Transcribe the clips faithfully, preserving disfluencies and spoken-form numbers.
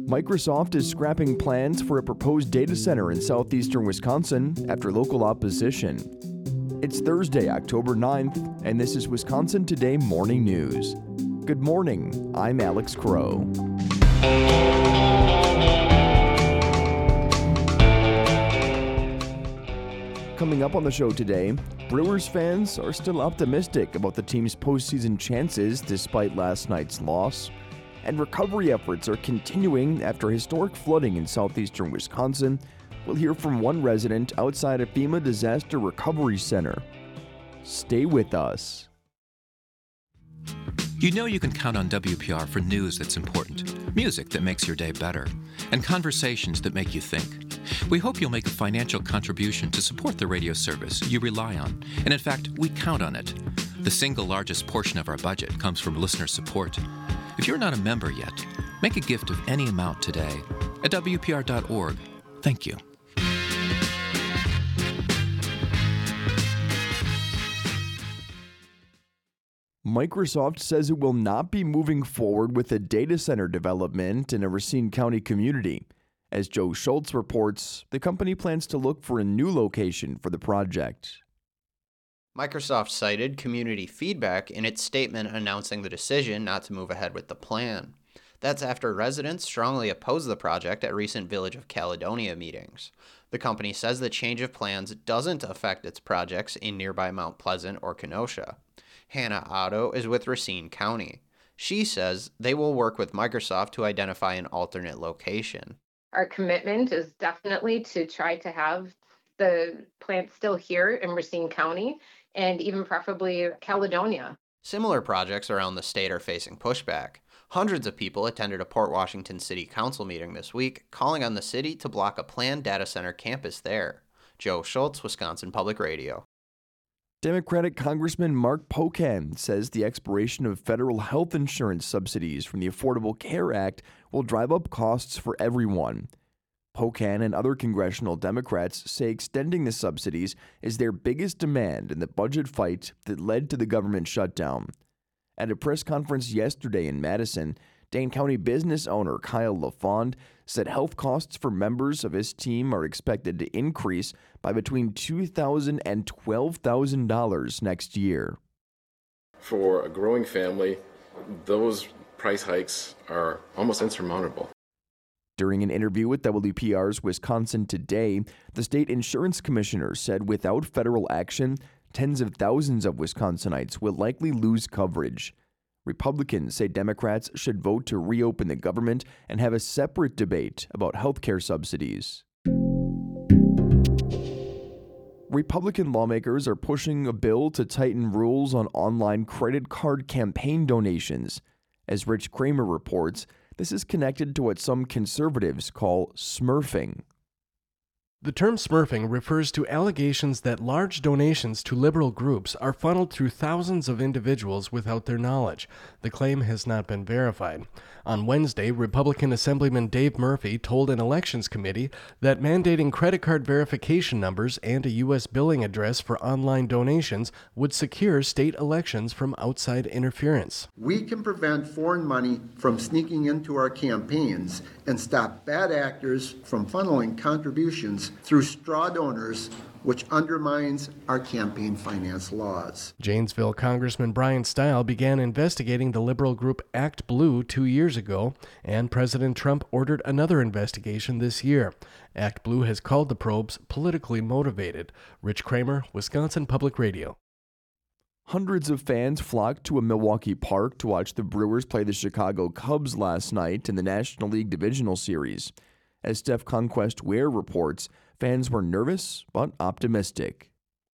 Microsoft is scrapping plans for a proposed data center in southeastern Wisconsin after local opposition. It's Thursday, October ninth, and this is Wisconsin Today Morning News. Good morning, I'm Alex Crow. Coming up on the show today, Brewers fans are still optimistic about the team's postseason chances despite last night's loss. And recovery efforts are continuing after historic flooding in southeastern Wisconsin. We'll hear from one resident outside a FEMA Disaster Recovery Center. Stay with us. You know you can count on W P R for news that's important, music that makes your day better, and conversations that make you think. We hope you'll make a financial contribution to support the radio service you rely on, and in fact, we count on it. The single largest portion of our budget comes from listener support. If you're not a member yet, make a gift of any amount today at W P R dot org. Thank you. Microsoft says it will not be moving forward with a data center development in a Racine County community. As Joe Schultz reports, the company plans to look for a new location for the project. Microsoft cited community feedback in its statement announcing the decision not to move ahead with the plan. That's after residents strongly opposed the project at recent Village of Caledonia meetings. The company says the change of plans doesn't affect its projects in nearby Mount Pleasant or Kenosha. Hannah Otto is with Racine County. She says they will work with Microsoft to identify an alternate location. Our commitment is definitely to try to have the plant still here in Racine County and even preferably Caledonia. Similar projects around the state are facing pushback. Hundreds of people attended a Port Washington City Council meeting this week, calling on the city to block a planned data center campus there. Joe Schultz, Wisconsin Public Radio. Democratic Congressman Mark Pocan says the expiration of federal health insurance subsidies from the Affordable Care Act will drive up costs for everyone. Pocan and other congressional Democrats say extending the subsidies is their biggest demand in the budget fight that led to the government shutdown. At a press conference yesterday in Madison, Dane County business owner Kyle LaFond said health costs for members of his team are expected to increase by between two thousand dollars and twelve thousand dollars next year. For a growing family, those price hikes are almost insurmountable. During an interview with W P R's Wisconsin Today, the state insurance commissioner said without federal action, tens of thousands of Wisconsinites will likely lose coverage. Republicans say Democrats should vote to reopen the government and have a separate debate about health care subsidies. Republican lawmakers are pushing a bill to tighten rules on online credit card campaign donations. As Rich Kramer reports, this is connected to what some conservatives call smurfing. The term smurfing refers to allegations that large donations to liberal groups are funneled through thousands of individuals without their knowledge. The claim has not been verified. On Wednesday, Republican Assemblyman Dave Murphy told an elections committee that mandating credit card verification numbers and a U S billing address for online donations would secure state elections from outside interference. We can prevent foreign money from sneaking into our campaigns and stop bad actors from funneling contributions through straw donors, which undermines our campaign finance laws. Janesville Congressman Brian Stile began investigating the liberal group Act Blue two years ago, and President Trump ordered another investigation this year. Act Blue has called the probes politically motivated. Rich Kramer, Wisconsin Public Radio. Hundreds of fans flocked to a Milwaukee park to watch the Brewers play the Chicago Cubs last night in the National League Divisional Series. As Steph Conquest Ware reports, fans were nervous but optimistic.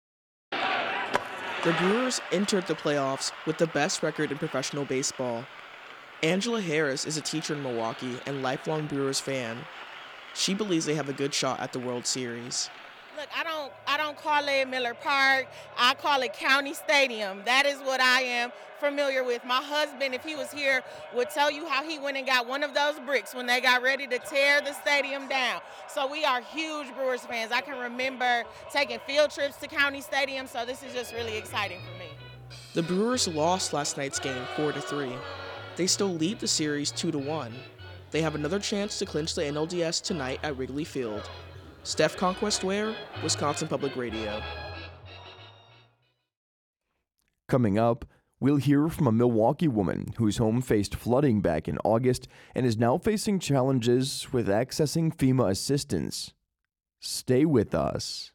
The Brewers entered the playoffs with the best record in professional baseball. Angela Harris is a teacher in Milwaukee and lifelong Brewers fan. She believes they have a good shot at the World Series. Look, I don't I don't call it Miller Park. I call it County Stadium. That is what I am familiar with. My husband, if he was here, would tell you how he went and got one of those bricks when they got ready to tear the stadium down. So we are huge Brewers fans. I can remember taking field trips to County Stadium, so this is just really exciting for me. The Brewers lost last night's game four to three. They still lead the series two to one. They have another chance to clinch the N L D S tonight at Wrigley Field. Steph Conquest Ware, Wisconsin Public Radio. Coming up, we'll hear from a Milwaukee woman whose home faced flooding back in August and is now facing challenges with accessing FEMA assistance. Stay with us.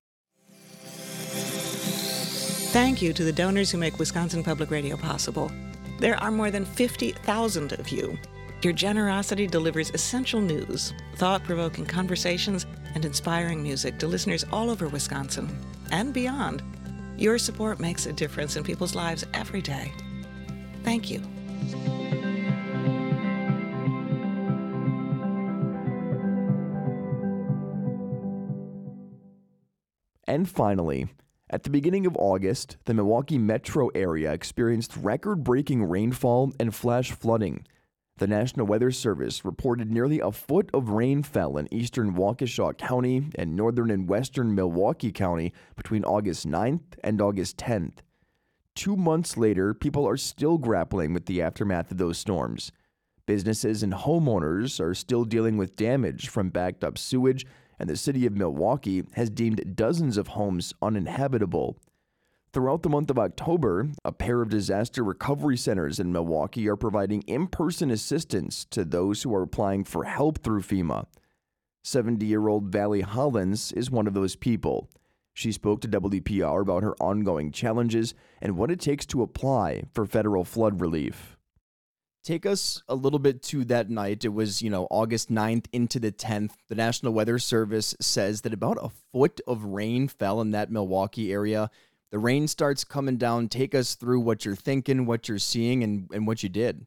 Thank you to the donors who make Wisconsin Public Radio possible. There are more than fifty thousand of you. Your generosity delivers essential news, thought-provoking conversations, and inspiring music to listeners all over Wisconsin and beyond. Your support makes a difference in people's lives every day. Thank you. And finally, at the beginning of August, the Milwaukee metro area experienced record-breaking rainfall and flash flooding. The National Weather Service reported nearly a foot of rain fell in eastern Waukesha County and northern and western Milwaukee County between August ninth and August tenth. Two months later, people are still grappling with the aftermath of those storms. Businesses and homeowners are still dealing with damage from backed up sewage, and the city of Milwaukee has deemed dozens of homes uninhabitable. Throughout the month of October, a pair of disaster recovery centers in Milwaukee are providing in-person assistance to those who are applying for help through FEMA. seventy-year-old Valley Hollins is one of those people. She spoke to W P R about her ongoing challenges and what it takes to apply for federal flood relief. Take us a little bit to that night. It was, you know, August ninth into the tenth. The National Weather Service says that about a foot of rain fell in that Milwaukee area. The rain starts coming down. Take us through what you're thinking, what you're seeing, and, and what you did.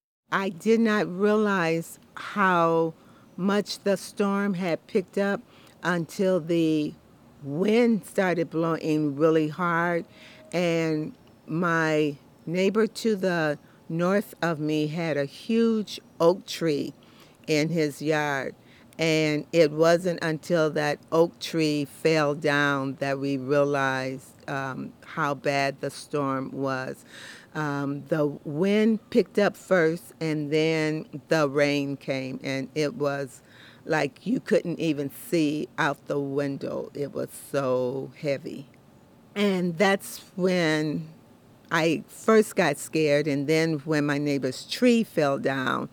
I did not realize how much the storm had picked up until the wind started blowing really hard. And my neighbor to the north of me had a huge oak tree in his yard. And it wasn't until that oak tree fell down that we realized um, how bad the storm was. Um, the wind picked up first, and then the rain came, and it was like you couldn't even see out the window. It was so heavy. And that's when I first got scared, and then when my neighbor's tree fell down,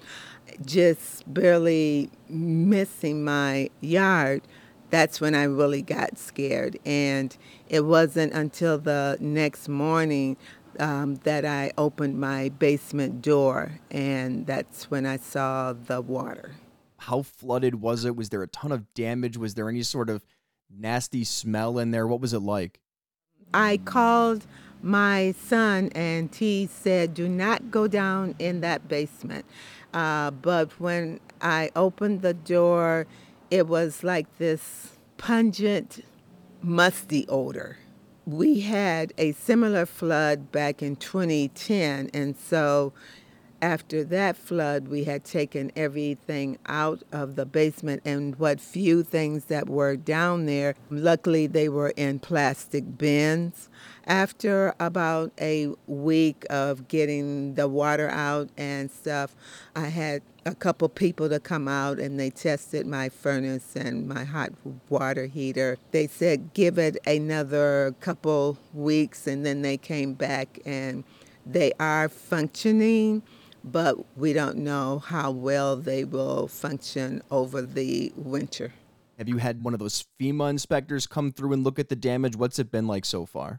just barely missing my yard, that's when I really got scared. And it wasn't until the next morning um, that I opened my basement door, and that's when I saw the water. How flooded was it? Was there a ton of damage? Was there any sort of nasty smell in there? What was it like? I called my son, and he said, do not go down in that basement. Uh, but when I opened the door, it was like this pungent, musty odor. We had a similar flood back in twenty ten, and so after that flood, we had taken everything out of the basement, and what few things that were down there, luckily they were in plastic bins. After about a week of getting the water out and stuff, I had a couple people to come out, and they tested my furnace and my hot water heater. They said give it another couple weeks, and then they came back, and they are functioning, but we don't know how well they will function over the winter. Have you had one of those FEMA inspectors come through and look at the damage? What's it been like so far?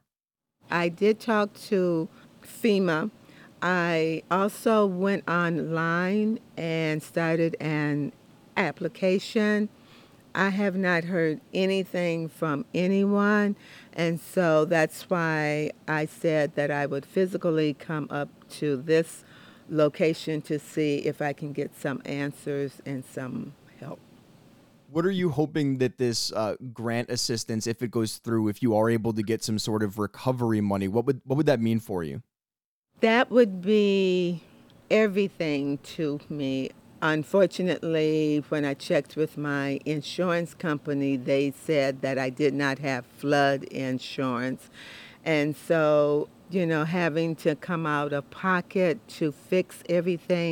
I did talk to FEMA. I also went online and started an application. I have not heard anything from anyone, and so that's why I said that I would physically come up to this location to see if I can get some answers and some help. What are you hoping that this uh, grant assistance, if it goes through, if you are able to get some sort of recovery money, what would what would that mean for you? That would be everything to me. Unfortunately, when I checked with my insurance company, they said that I did not have flood insurance. And so, you know, having to come out of pocket to fix everything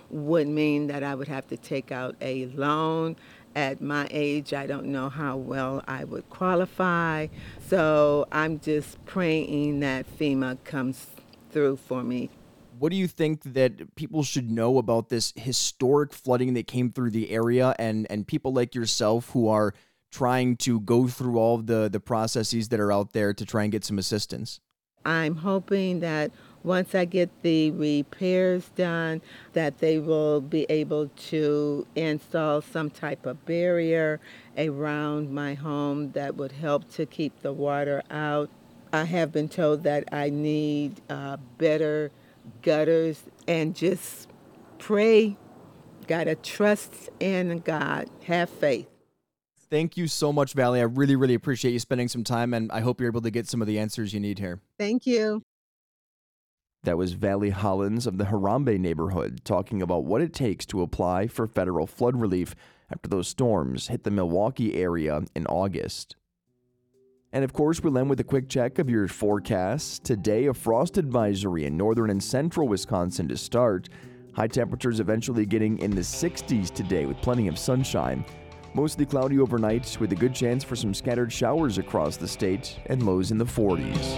would mean that I would have to take out a loan. At my age, I don't know how well I would qualify. So I'm just praying that FEMA comes through for me. What do you think that people should know about this historic flooding that came through the area, and, and people like yourself who are trying to go through all of the, the processes that are out there to try and get some assistance? I'm hoping that once I get the repairs done, that they will be able to install some type of barrier around my home that would help to keep the water out. I have been told that I need uh, better gutters, and just pray. Gotta trust in God. Have faith. Thank you so much, Valley. I really, really appreciate you spending some time, and I hope you're able to get some of the answers you need here. Thank you. That was Valley Hollins of the Harambe neighborhood talking about what it takes to apply for federal flood relief after those storms hit the Milwaukee area in August. And of course, we'll end with a quick check of your forecasts. Today, a frost advisory in northern and central Wisconsin to start. High temperatures eventually getting in the sixties today with plenty of sunshine. Mostly cloudy overnight with a good chance for some scattered showers across the state and lows in the forties.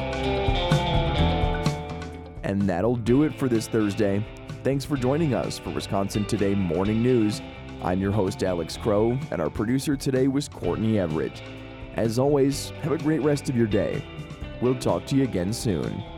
And that'll do it for this Thursday. Thanks for joining us for Wisconsin Today Morning News. I'm your host, Alex Crow, and our producer today was Courtney Everett. As always, have a great rest of your day. We'll talk to you again soon.